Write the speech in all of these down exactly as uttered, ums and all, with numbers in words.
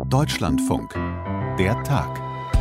Deutschlandfunk. Der Tag.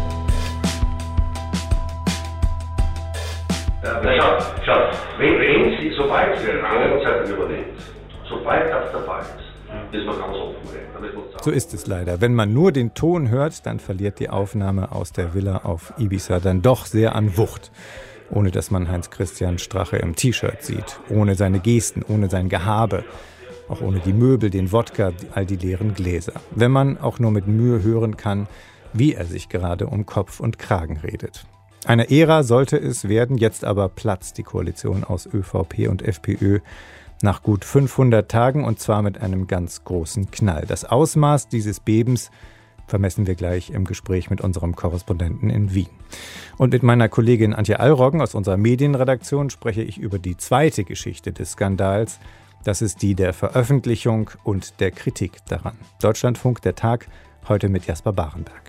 Ja, Schatz, Schatz, wenn, wenn Sie, sobald Sie den Anleitung übernimmt, sobald das der Fall ist, müssen wir ganz offen reden. So ist es leider. Wenn man nur den Ton hört, dann verliert die Aufnahme aus der Villa auf Ibiza dann doch sehr an Wucht. Ohne dass man Heinz-Christian Strache im T-Shirt sieht, ohne seine Gesten, ohne sein Gehabe, auch ohne die Möbel, den Wodka, all die leeren Gläser. Wenn man auch nur mit Mühe hören kann, wie er sich gerade um Kopf und Kragen redet. Eine Ära sollte es werden, jetzt aber platzt die Koalition aus ÖVP und FPÖ nach gut fünfhundert Tagen und zwar mit einem ganz großen Knall. Das Ausmaß dieses Bebens vermessen wir gleich im Gespräch mit unserem Korrespondenten in Wien. Und mit meiner Kollegin Antje Allroggen aus unserer Medienredaktion spreche ich über die zweite Geschichte des Skandals. Das ist die der Veröffentlichung und der Kritik daran. Deutschlandfunk, der Tag, heute mit Jasper Barenberg.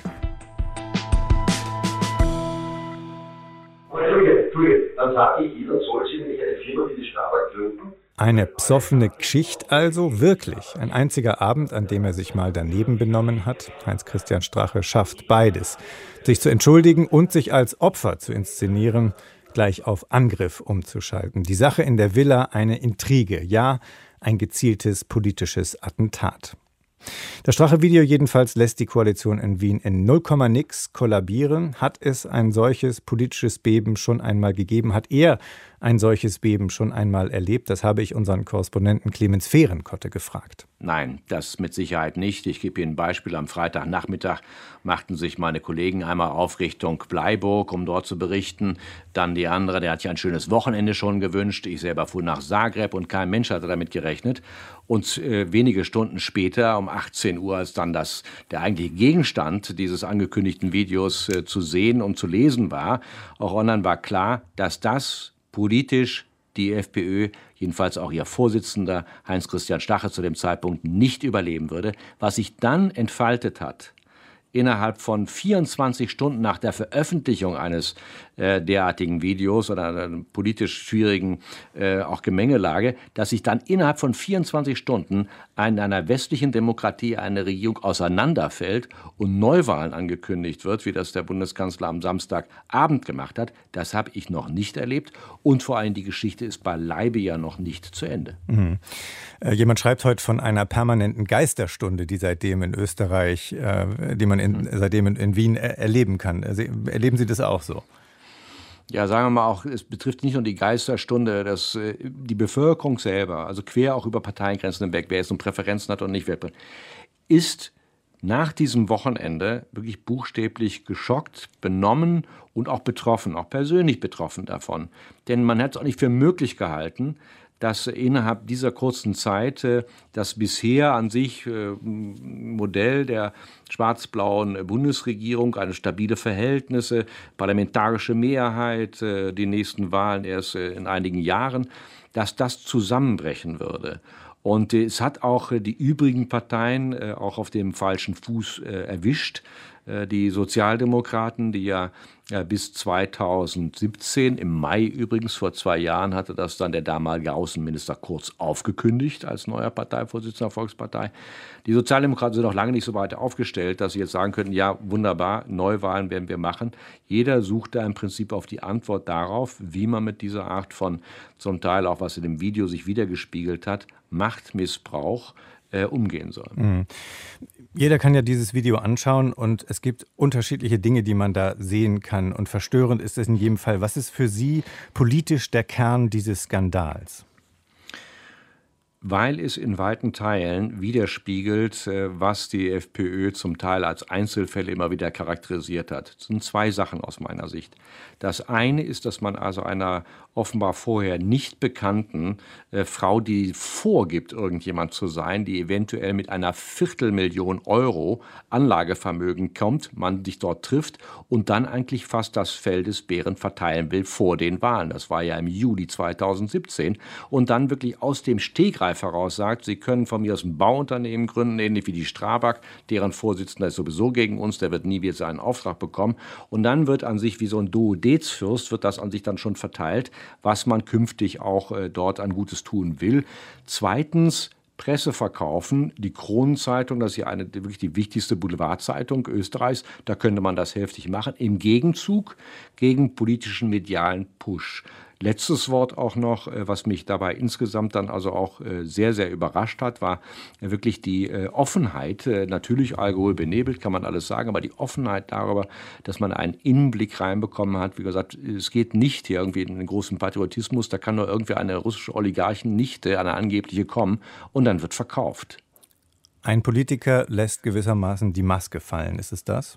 Entschuldige, Entschuldige, dann sage ich, dann soll sie nämlich eine Firma wie die Strabag gründen. Eine psoffene Geschichte also, wirklich. Ein einziger Abend, an dem er sich mal daneben benommen hat. Heinz-Christian Strache schafft beides. Sich zu entschuldigen und sich als Opfer zu inszenieren, gleich auf Angriff umzuschalten. Die Sache in der Villa eine Intrige, ja, ein gezieltes politisches Attentat. Das Strache-Video jedenfalls lässt die Koalition in Wien in null Komma nix kollabieren. Hat es ein solches politisches Beben schon einmal gegeben? Hat er ein solches Beben schon einmal erlebt? Das habe ich unseren Korrespondenten Clemens Fehrenkotte gefragt. Nein, das mit Sicherheit nicht. Ich gebe Ihnen ein Beispiel. Am Freitagnachmittag machten sich meine Kollegen einmal auf Richtung Bleiburg, um dort zu berichten. Dann die andere, der hat sich ein schönes Wochenende schon gewünscht. Ich selber fuhr nach Zagreb und kein Mensch hatte damit gerechnet. Und äh, wenige Stunden später, um achtzehn Uhr, als dann das, der eigentliche Gegenstand dieses angekündigten Videos äh, zu sehen und zu lesen war, auch online war klar, dass das politisch die FPÖ, jedenfalls auch ihr Vorsitzender Heinz-Christian Strache zu dem Zeitpunkt nicht überleben würde. Was sich dann entfaltet hat, innerhalb von vierundzwanzig Stunden nach der Veröffentlichung eines äh, derartigen Videos oder einer politisch schwierigen äh, auch Gemengelage, dass sich dann innerhalb von vierundzwanzig Stunden in einer westlichen Demokratie eine Regierung auseinanderfällt und Neuwahlen angekündigt wird, wie das der Bundeskanzler am Samstagabend gemacht hat, das habe ich noch nicht erlebt. Und vor allem die Geschichte ist beileibe ja noch nicht zu Ende. Mhm. Äh, jemand schreibt heute von einer permanenten Geisterstunde, die seitdem in Österreich, äh, die man in, seitdem in, in Wien er, erleben kann. Also, erleben Sie das auch so? Ja, sagen wir mal auch, es betrifft nicht nur die Geisterstunde, dass äh, die Bevölkerung selber, also quer auch über Parteiengrenzen hinweg, wer jetzt nun Präferenzen hat und nicht, wer ist nach diesem Wochenende wirklich buchstäblich geschockt, benommen und auch betroffen, auch persönlich betroffen davon. Denn man hat es auch nicht für möglich gehalten, dass innerhalb dieser kurzen Zeit äh, das bisher an sich äh, Modell der schwarz-blauen Bundesregierung, eine stabile Verhältnisse, parlamentarische Mehrheit, äh, die nächsten Wahlen erst äh, in einigen Jahren, dass das zusammenbrechen würde. Und äh, es hat auch äh, die übrigen Parteien äh, auch auf dem falschen Fuß äh, erwischt. Äh, die Sozialdemokraten, die ja äh, bis zweitausendsiebzehn, im Mai übrigens, vor zwei Jahren, hatte das dann der damalige Außenminister Kurz aufgekündigt als neuer Parteivorsitzender der Volkspartei. Die Sozialdemokraten sind noch lange nicht so weit aufgestellt, dass sie jetzt sagen könnten, ja, wunderbar, Neuwahlen werden wir machen. Jeder sucht da im Prinzip auf die Antwort darauf, wie man mit dieser Art von, zum Teil auch was in dem Video sich wiedergespiegelt hat, Machtmissbrauch äh, umgehen soll. Mhm. Jeder kann ja dieses Video anschauen und es gibt unterschiedliche Dinge, die man da sehen kann. Und verstörend ist es in jedem Fall. Was ist für Sie politisch der Kern dieses Skandals? Weil es in weiten Teilen widerspiegelt, was die FPÖ zum Teil als Einzelfälle immer wieder charakterisiert hat. Das sind zwei Sachen aus meiner Sicht. Das eine ist, dass man also einer offenbar vorher nicht bekannten äh, Frau, die vorgibt, irgendjemand zu sein, die eventuell mit einer Viertelmillion Euro Anlagevermögen kommt, man sich dort trifft und dann eigentlich fast das Fell des Bären verteilen will vor den Wahlen. Das war ja im Juli zweitausendsiebzehn. Und dann wirklich aus dem Stegreif heraus sagt, Sie können von mir aus ein Bauunternehmen gründen, ähnlich wie die Strabag, deren Vorsitzender ist sowieso gegen uns, der wird nie wieder seinen Auftrag bekommen. Und dann wird an sich wie so ein Duodezfürst, wird das an sich dann schon verteilt, was man künftig auch äh, dort an Gutes tun will. Zweitens, Presse verkaufen. Die Kronenzeitung, das ist ja eine, wirklich die wichtigste Boulevardzeitung Österreichs, da könnte man das hälftig machen. Im Gegenzug gegen politischen medialen Push. Letztes Wort auch noch, was mich dabei insgesamt dann also auch sehr, sehr überrascht hat, war wirklich die Offenheit. Natürlich Alkohol benebelt, kann man alles sagen, aber die Offenheit darüber, dass man einen Innenblick reinbekommen hat. Wie gesagt, es geht nicht hier irgendwie in den großen Patriotismus, da kann nur irgendwie eine russische Oligarchennichte, eine angebliche kommen und dann wird verkauft. Ein Politiker lässt gewissermaßen die Maske fallen, ist es das?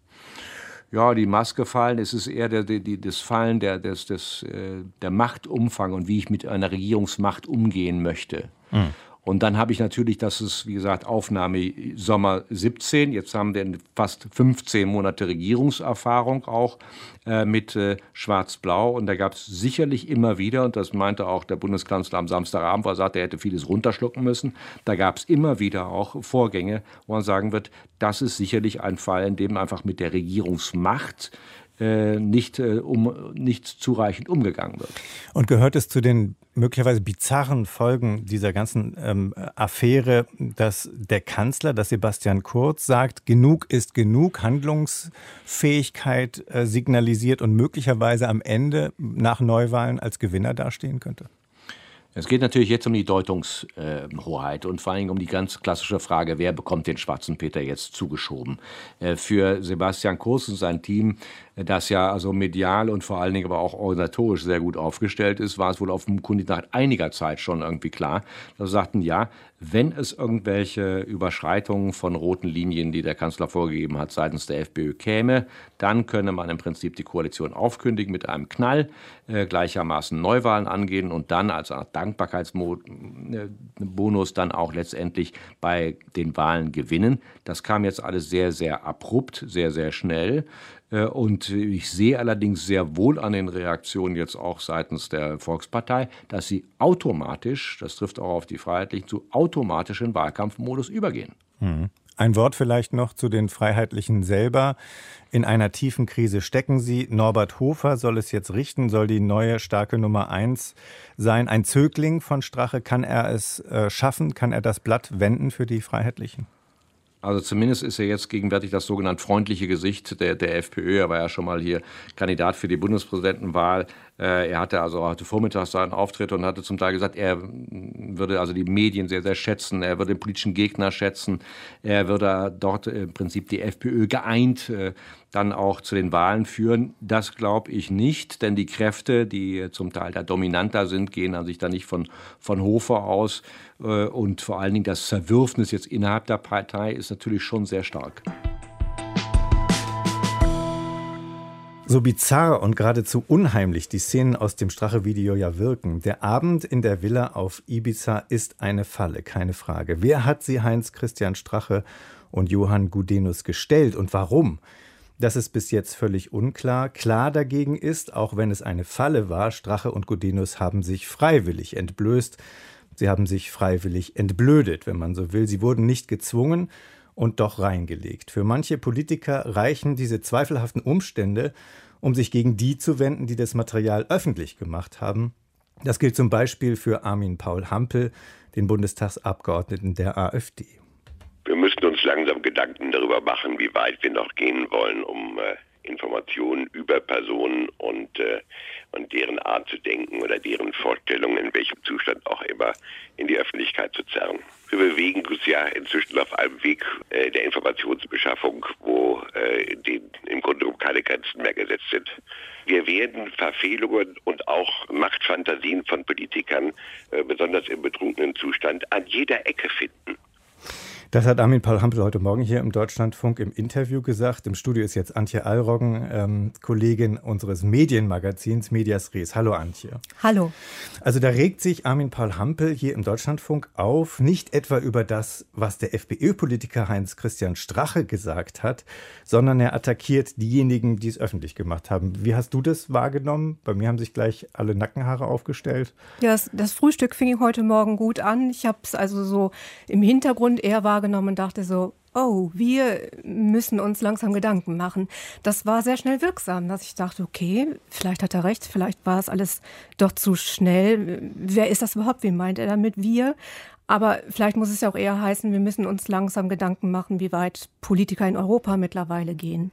Ja, die Maske fallen, es ist eher der, die, das Fallen der, des, des, der Machtumfang und wie ich mit einer Regierungsmacht umgehen möchte. Mhm. Und dann habe ich natürlich, das ist, wie gesagt, Aufnahme Sommer siebzehn. Jetzt haben wir fast fünfzehn Monate Regierungserfahrung auch äh, mit äh, Schwarz-Blau. Und da gab es sicherlich immer wieder, und das meinte auch der Bundeskanzler am Samstagabend, wo er sagte, er hätte vieles runterschlucken müssen. Da gab es immer wieder auch Vorgänge, wo man sagen wird, das ist sicherlich ein Fall, in dem einfach mit der Regierungsmacht äh, nicht, äh, um, nicht zureichend umgegangen wird. Und gehört es zu den möglicherweise bizarren Folgen dieser ganzen ähm, Affäre, dass der Kanzler, dass Sebastian Kurz sagt, genug ist genug, Handlungsfähigkeit äh, signalisiert und möglicherweise am Ende nach Neuwahlen als Gewinner dastehen könnte? Es geht natürlich jetzt um die Deutungshoheit äh, und vor allem um die ganz klassische Frage, wer bekommt den schwarzen Peter jetzt zugeschoben? Äh, für Sebastian Kurz und sein Team, äh, das ja also medial und vor allen Dingen aber auch organisatorisch sehr gut aufgestellt ist, war es wohl auf dem Kunden nach einiger Zeit schon irgendwie klar, dass sie sagten, ja, wenn es irgendwelche Überschreitungen von roten Linien, die der Kanzler vorgegeben hat, seitens der FPÖ käme, dann könne man im Prinzip die Koalition aufkündigen mit einem Knall, äh, gleichermaßen Neuwahlen angehen und dann als Art Dankbarkeitsbonus dann auch letztendlich bei den Wahlen gewinnen. Das kam jetzt alles sehr, sehr abrupt, sehr, sehr schnell. Und ich sehe allerdings sehr wohl an den Reaktionen jetzt auch seitens der Volkspartei, dass sie automatisch, das trifft auch auf die Freiheitlichen zu, automatisch in Wahlkampfmodus übergehen. Mhm. Ein Wort vielleicht noch zu den Freiheitlichen selber. In einer tiefen Krise stecken sie. Norbert Hofer soll es jetzt richten, soll die neue starke Nummer eins sein. Ein Zögling von Strache, kann er es äh, schaffen? Kann er das Blatt wenden für die Freiheitlichen? Also zumindest ist er jetzt gegenwärtig das sogenannte freundliche Gesicht der, der FPÖ. Er war ja schon mal hier Kandidat für die Bundespräsidentenwahl. Äh, er hatte also heute vormittags seinen Auftritt und hatte zum Teil gesagt, er würde also die Medien sehr, sehr schätzen. Er würde den politischen Gegner schätzen. Er würde dort im Prinzip die FPÖ geeint äh, dann auch zu den Wahlen führen. Das glaube ich nicht, denn die Kräfte, die zum Teil da dominanter sind, gehen an sich da nicht von, von Hofer aus. Äh, und vor allen Dingen das Zerwürfnis jetzt innerhalb der Partei ist natürlich schon sehr stark. So bizarr und geradezu unheimlich die Szenen aus dem Strache-Video ja wirken. Der Abend in der Villa auf Ibiza ist eine Falle, keine Frage. Wer hat sie Heinz-Christian Strache und Johann Gudenus gestellt und warum? Das ist bis jetzt völlig unklar. Klar dagegen ist, auch wenn es eine Falle war, Strache und Gudenus haben sich freiwillig entblößt. Sie haben sich freiwillig entblödet, wenn man so will. Sie wurden nicht gezwungen und doch reingelegt. Für manche Politiker reichen diese zweifelhaften Umstände, um sich gegen die zu wenden, die das Material öffentlich gemacht haben. Das gilt zum Beispiel für Armin Paul Hampel, den Bundestagsabgeordneten der AfD. Wir müssen uns langsam Gedanken darüber machen, wie weit wir noch gehen wollen, um äh, Informationen über Personen und, äh, und deren Art zu denken oder deren Vorstellungen, in welchem Zustand auch immer, in die Öffentlichkeit zu zerren. Wir bewegen uns ja inzwischen auf einem Weg äh, der Informationsbeschaffung, wo äh, den im Grunde genommen keine Grenzen mehr gesetzt sind. Wir werden Verfehlungen und auch Machtfantasien von Politikern, äh, besonders im betrunkenen Zustand, an jeder Ecke finden. Das hat Armin Paul Hampel heute Morgen hier im Deutschlandfunk im Interview gesagt. Im Studio ist jetzt Antje Allroggen, ähm, Kollegin unseres Medienmagazins Medias Res. Hallo Antje. Hallo. Also da regt sich Armin Paul Hampel hier im Deutschlandfunk auf, nicht etwa über das, was der FPÖ-Politiker Heinz-Christian Strache gesagt hat, sondern er attackiert diejenigen, die es öffentlich gemacht haben. Wie hast du das wahrgenommen? Bei mir haben sich gleich alle Nackenhaare aufgestellt. Ja, das, das Frühstück fing heute Morgen gut an. Ich habe es also so im Hintergrund eher wahrgenommen und dachte so, oh, wir müssen uns langsam Gedanken machen. Das war sehr schnell wirksam, dass ich dachte, okay, vielleicht hat er recht, vielleicht war es alles doch zu schnell. Wer ist das überhaupt? Wen meint er damit? Wir? Aber vielleicht muss es ja auch eher heißen, wir müssen uns langsam Gedanken machen, wie weit Politiker in Europa mittlerweile gehen.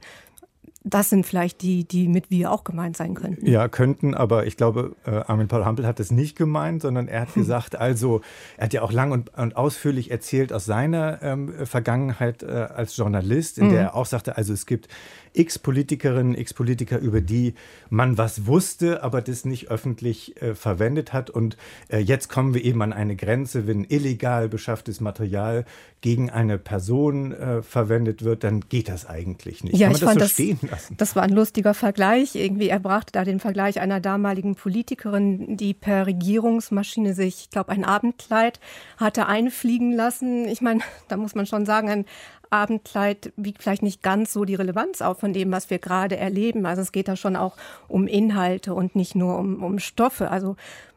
Das sind vielleicht die, die mit wir auch gemeint sein könnten. Ja, könnten, aber ich glaube, äh, Armin Paul Hampel hat das nicht gemeint, sondern er hat gesagt, also, er hat ja auch lang und, und ausführlich erzählt aus seiner ähm, Vergangenheit äh, als Journalist, in mhm. der er auch sagte, also es gibt x Politikerinnen, x Politiker, über die man was wusste, aber das nicht öffentlich äh, verwendet hat. Und äh, jetzt kommen wir eben an eine Grenze, wenn illegal beschafftes Material gegen eine Person äh, verwendet wird, dann geht das eigentlich nicht. Ja, Kann man ich das fand so das, stehen lassen? Das war ein lustiger Vergleich. Irgendwie, er brachte da den Vergleich einer damaligen Politikerin, die per Regierungsmaschine sich, ich glaube, ein Abendkleid hatte einfliegen lassen. Ich meine, da muss man schon sagen, ein Abendkleid wiegt vielleicht nicht ganz so die Relevanz auf von dem, was wir gerade erleben. Also es geht da schon auch um Inhalte und nicht nur um, um Stoffe. Also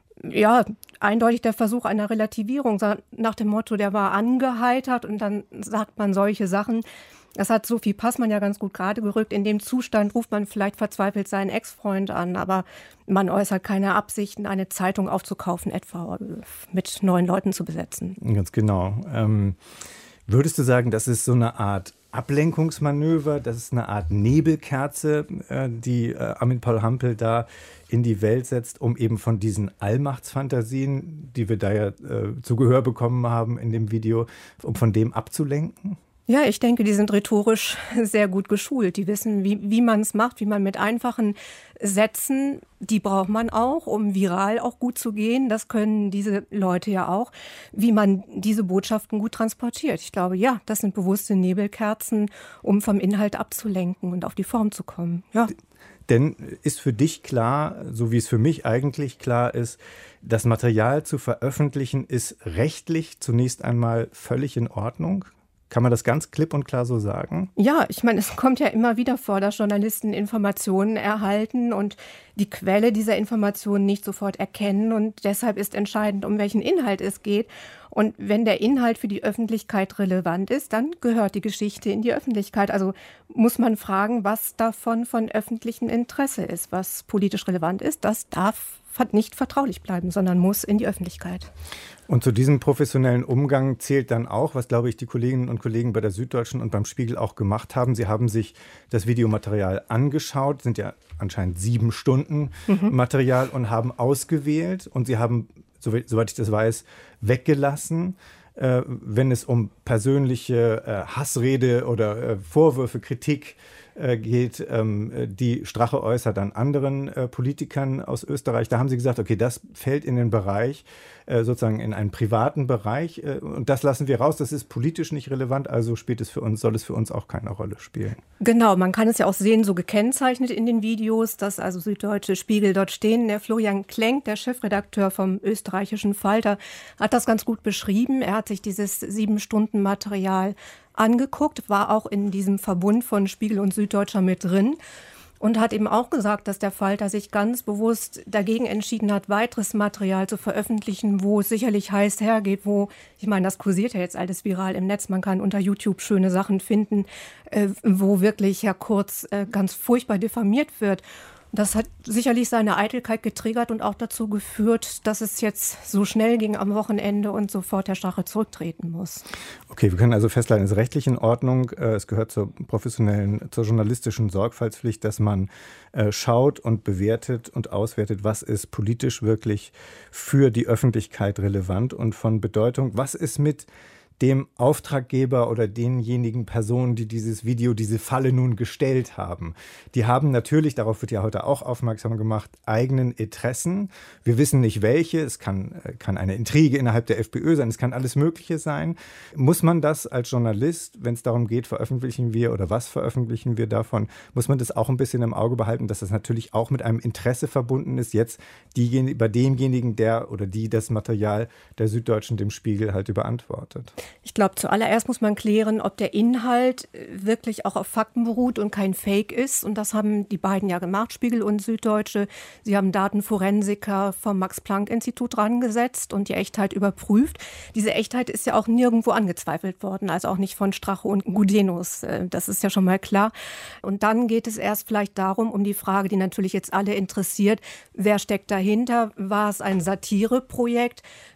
ja, eindeutig der Versuch einer Relativierung nach dem Motto, der war angeheitert und dann sagt man solche Sachen. Das hat Sophie Passmann ja ganz gut gerade gerückt. In dem Zustand ruft man vielleicht verzweifelt seinen Ex-Freund an, aber man äußert keine Absichten, eine Zeitung aufzukaufen, etwa mit neuen Leuten zu besetzen. Ganz genau. Ähm Würdest du sagen, das ist so eine Art Ablenkungsmanöver, das ist eine Art Nebelkerze, äh, die äh, Armin Paul Hampel da in die Welt setzt, um eben von diesen Allmachtsfantasien, die wir da ja äh, zu Gehör bekommen haben in dem Video, um von dem abzulenken? Ja, ich denke, die sind rhetorisch sehr gut geschult. Die wissen, wie, wie man es macht, wie man mit einfachen Sätzen, die braucht man auch, um viral auch gut zu gehen. Das können diese Leute ja auch, wie man diese Botschaften gut transportiert. Ich glaube, ja, das sind bewusste Nebelkerzen, um vom Inhalt abzulenken und auf die Form zu kommen. Ja. Denn ist für dich klar, so wie es für mich eigentlich klar ist, das Material zu veröffentlichen ist rechtlich zunächst einmal völlig in Ordnung? Kann man das ganz klipp und klar so sagen? Ja, ich meine, es kommt ja immer wieder vor, dass Journalisten Informationen erhalten und die Quelle dieser Informationen nicht sofort erkennen. Und deshalb ist entscheidend, um welchen Inhalt es geht. Und wenn der Inhalt für die Öffentlichkeit relevant ist, dann gehört die Geschichte in die Öffentlichkeit. Also muss man fragen, was davon von öffentlichem Interesse ist, was politisch relevant ist. Das darf nicht vertraulich bleiben, sondern muss in die Öffentlichkeit. Und zu diesem professionellen Umgang zählt dann auch, was, glaube ich, die Kolleginnen und Kollegen bei der Süddeutschen und beim Spiegel auch gemacht haben. Sie haben sich das Videomaterial angeschaut, sind ja anscheinend sieben Stunden mhm. Material und haben ausgewählt. Und sie haben, soweit ich das weiß, weggelassen, äh, wenn es um persönliche äh, Hassrede oder äh, Vorwürfe, Kritik geht, die Strache äußert an anderen Politikern aus Österreich. Da haben sie gesagt, okay, das fällt in den Bereich, sozusagen in einen privaten Bereich und das lassen wir raus, das ist politisch nicht relevant, also spielt es für uns, soll es für uns auch keine Rolle spielen. Genau, man kann es ja auch sehen, so gekennzeichnet in den Videos, dass also Süddeutsche, Spiegel dort stehen. Der Florian Klenk, der Chefredakteur vom österreichischen Falter, hat das ganz gut beschrieben. Er hat sich dieses sieben Stunden Material angeguckt, war auch in diesem Verbund von Spiegel und Süddeutscher mit drin und hat eben auch gesagt, dass der Falter sich ganz bewusst dagegen entschieden hat, weiteres Material zu veröffentlichen, wo es sicherlich heiß hergeht, wo, ich meine, das kursiert ja jetzt alles viral im Netz, man kann unter YouTube schöne Sachen finden, äh, wo wirklich Herr Kurz äh, ganz furchtbar diffamiert wird. Das hat sicherlich seine Eitelkeit getriggert und auch dazu geführt, dass es jetzt so schnell ging am Wochenende und sofort Herr Strache zurücktreten muss. Okay, wir können also festhalten, es ist rechtlich in Ordnung. Es gehört zur professionellen, zur journalistischen Sorgfaltspflicht, dass man schaut und bewertet und auswertet, was ist politisch wirklich für die Öffentlichkeit relevant und von Bedeutung. Was ist mit dem Auftraggeber oder denjenigen Personen, die dieses Video, diese Falle nun gestellt haben. Die haben natürlich, darauf wird ja heute auch aufmerksam gemacht, eigenen Interessen. Wir wissen nicht welche, es kann, kann eine Intrige innerhalb der FPÖ sein, es kann alles Mögliche sein. Muss man das als Journalist, wenn es darum geht, veröffentlichen wir oder was veröffentlichen wir davon, muss man das auch ein bisschen im Auge behalten, dass das natürlich auch mit einem Interesse verbunden ist, jetzt diejenigen, bei demjenigen, der oder die das Material der Süddeutschen dem Spiegel halt überantwortet. Ich glaube, zuallererst muss man klären, ob der Inhalt wirklich auch auf Fakten beruht und kein Fake ist. Und das haben die beiden ja gemacht, Spiegel und Süddeutsche. Sie haben Datenforensiker vom Max-Planck-Institut rangesetzt und die Echtheit überprüft. Diese Echtheit ist ja auch nirgendwo angezweifelt worden, also auch nicht von Strache und Gudenus. Das ist ja schon mal klar. Und dann geht es erst vielleicht darum, um die Frage, die natürlich jetzt alle interessiert, wer steckt dahinter? War es ein Satireprojekt?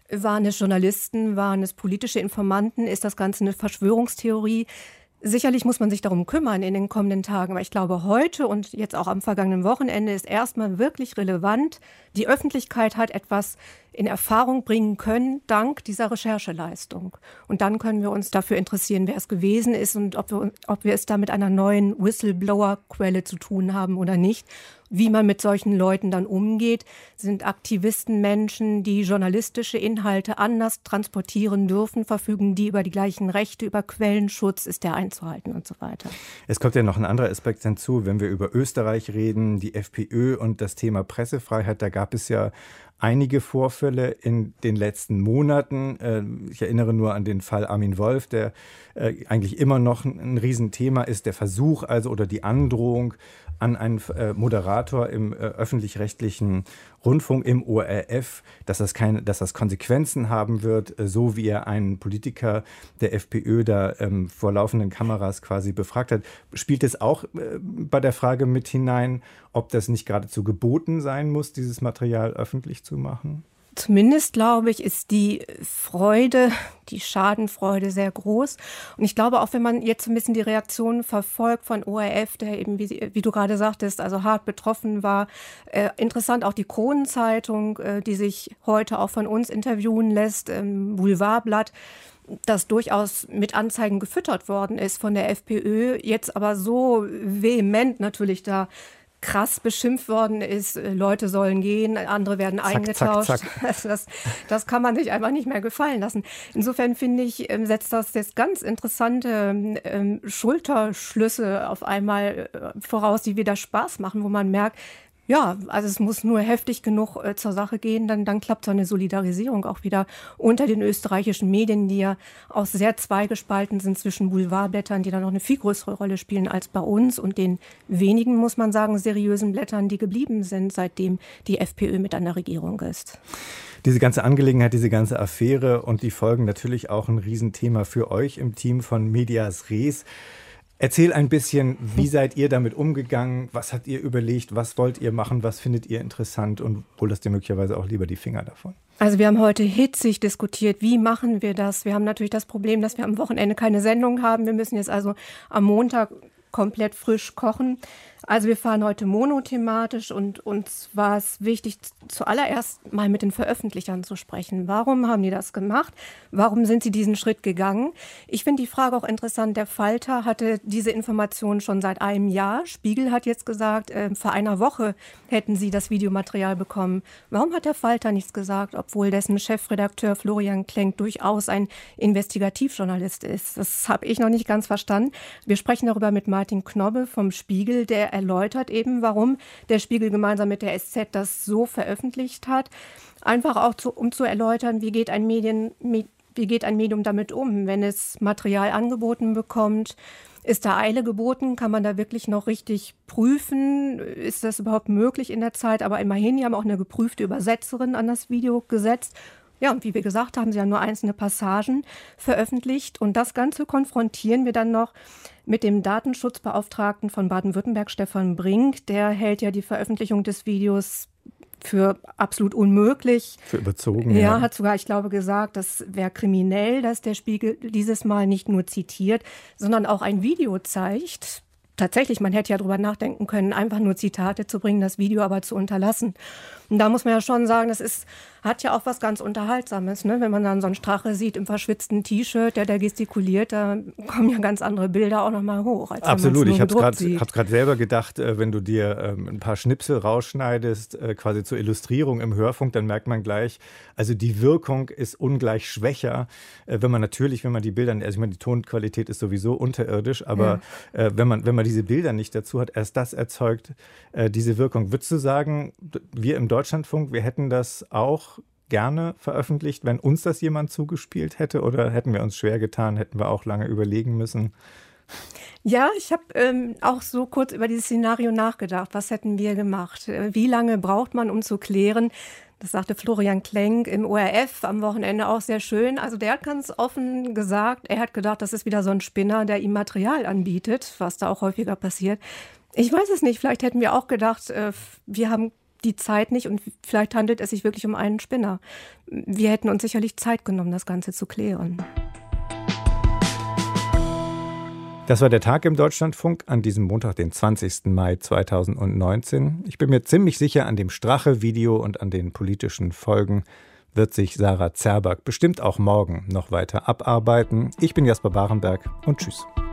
Waren es Journalisten? Waren es politische Informanten? Ist das Ganze eine Verschwörungstheorie? Sicherlich muss man sich darum kümmern in den kommenden Tagen, aber ich glaube, heute und jetzt auch am vergangenen Wochenende ist erstmal wirklich relevant. Die Öffentlichkeit hat etwas in Erfahrung bringen können, dank dieser Rechercheleistung. Und dann können wir uns dafür interessieren, wer es gewesen ist und ob wir, ob wir es da mit einer neuen Whistleblower-Quelle zu tun haben oder nicht. Wie man mit solchen Leuten dann umgeht, sind Aktivisten Menschen, die journalistische Inhalte anders transportieren dürfen, verfügen die über die gleichen Rechte, über Quellenschutz, ist der einzuhalten und so weiter. Es kommt ja noch ein anderer Aspekt hinzu, wenn wir über Österreich reden, die FPÖ und das Thema Pressefreiheit, da gab es ja einige Vorfälle in den letzten Monaten. Ich erinnere nur an den Fall Armin Wolf, der eigentlich immer noch ein Riesenthema ist. Der Versuch also oder die Androhung an einen Moderator im öffentlich-rechtlichen Rundfunk, im O R F, dass das, keine, dass das Konsequenzen haben wird, so wie er einen Politiker der FPÖ da ähm, vor laufenden Kameras quasi befragt hat. Spielt es auch äh, bei der Frage mit hinein, ob das nicht geradezu geboten sein muss, dieses Material öffentlich zu machen? Zumindest, glaube ich, ist die Freude, die Schadenfreude sehr groß. Und ich glaube, auch wenn man jetzt ein bisschen die Reaktionen verfolgt von O R F, der eben, wie, wie du gerade sagtest, also hart betroffen war. Äh, interessant auch die Kronenzeitung, äh, die sich heute auch von uns interviewen lässt, ähm, Boulevardblatt, das durchaus mit Anzeigen gefüttert worden ist von der FPÖ, jetzt aber so vehement natürlich da krass beschimpft worden ist, Leute sollen gehen, andere werden zack, eingetauscht. Zack, zack. Das, das, das kann man sich einfach nicht mehr gefallen lassen. Insofern finde ich, setzt das jetzt ganz interessante ähm, Schulterschlüsse auf einmal voraus, die wieder Spaß machen, wo man merkt, ja, also es muss nur heftig genug äh, zur Sache gehen, dann, dann klappt so eine Solidarisierung auch wieder unter den österreichischen Medien, die ja auch sehr zweigespalten sind zwischen Boulevardblättern, die dann noch eine viel größere Rolle spielen als bei uns, und den wenigen, muss man sagen, seriösen Blättern, die geblieben sind, seitdem die FPÖ mit an der Regierung ist. Diese ganze Angelegenheit, diese ganze Affäre und die Folgen natürlich auch ein Riesenthema für euch im Team von Medias Res. Erzähl ein bisschen, wie seid ihr damit umgegangen? Was habt ihr überlegt? Was wollt ihr machen? Was findet ihr interessant? Und wo lasst ihr möglicherweise auch lieber die Finger davon? Also wir haben heute hitzig diskutiert, wie machen wir das? Wir haben natürlich das Problem, dass wir am Wochenende keine Sendung haben. Wir müssen jetzt also am Montag komplett frisch kochen. Also wir fahren heute monothematisch, und uns war es wichtig, zuallererst mal mit den Veröffentlichern zu sprechen. Warum haben die das gemacht? Warum sind sie diesen Schritt gegangen? Ich finde die Frage auch interessant. Der Falter hatte diese Informationen schon seit einem Jahr. Spiegel hat jetzt gesagt, äh, vor einer Woche hätten sie das Videomaterial bekommen. Warum hat der Falter nichts gesagt, obwohl dessen Chefredakteur Florian Klenk durchaus ein Investigativjournalist ist? Das habe ich noch nicht ganz verstanden. Wir sprechen darüber mit Martin Knobbe vom Spiegel, der erläutert eben, warum der Spiegel gemeinsam mit der S Z das so veröffentlicht hat. Einfach auch, zu, um zu erläutern, wie geht ein Medien, wie geht ein Medium damit um, wenn es Material angeboten bekommt. Ist da Eile geboten? Kann man da wirklich noch richtig prüfen? Ist das überhaupt möglich in der Zeit? Aber immerhin, die haben auch eine geprüfte Übersetzerin an das Video gesetzt. Ja, und wie wir gesagt haben, sie haben nur einzelne Passagen veröffentlicht. Und das Ganze konfrontieren wir dann noch mit dem Datenschutzbeauftragten von Baden-Württemberg, Stefan Brink. Der hält ja die Veröffentlichung des Videos für absolut unmöglich. Für überzogen, ja. Ja, hat sogar, ich glaube, gesagt, das wäre kriminell, dass der Spiegel dieses Mal nicht nur zitiert, sondern auch ein Video zeigt. Tatsächlich, man hätte ja drüber nachdenken können, einfach nur Zitate zu bringen, das Video aber zu unterlassen. Und da muss man ja schon sagen, das ist, hat ja auch was ganz Unterhaltsames, ne? Wenn man dann so einen Strache sieht im verschwitzten T-Shirt, der da gestikuliert, da kommen ja ganz andere Bilder auch nochmal hoch. Als absolut, ich habe es gerade selber gedacht, äh, wenn du dir ähm, ein paar Schnipsel rausschneidest, äh, quasi zur Illustrierung im Hörfunk, dann merkt man gleich, also die Wirkung ist ungleich schwächer, äh, wenn man natürlich, wenn man die Bilder, also ich meine, die Tonqualität ist sowieso unterirdisch, aber ja. äh, wenn man, wenn man diese Bilder nicht dazu hat, erst das erzeugt äh, diese Wirkung. Würdest du sagen, wir im Deutschlandfunk, wir hätten das auch gerne veröffentlicht, wenn uns das jemand zugespielt hätte, oder hätten wir uns schwer getan, hätten wir auch lange überlegen müssen? Ja, ich habe ähm, auch so kurz über dieses Szenario nachgedacht. Was hätten wir gemacht? Wie lange braucht man, um zu klären? Das sagte Florian Klenk im O R F am Wochenende auch sehr schön. Also der hat ganz offen gesagt, er hat gedacht, das ist wieder so ein Spinner, der ihm Material anbietet, was da auch häufiger passiert. Ich weiß es nicht, vielleicht hätten wir auch gedacht, äh, wir haben die Zeit nicht und vielleicht handelt es sich wirklich um einen Spinner. Wir hätten uns sicherlich Zeit genommen, das Ganze zu klären. Das war der Tag im Deutschlandfunk an diesem Montag, den zwanzigsten Mai zweitausendneunzehn. Ich bin mir ziemlich sicher, an dem Strache-Video und an den politischen Folgen wird sich Sarah Zerback bestimmt auch morgen noch weiter abarbeiten. Ich bin Jasper Barenberg und tschüss.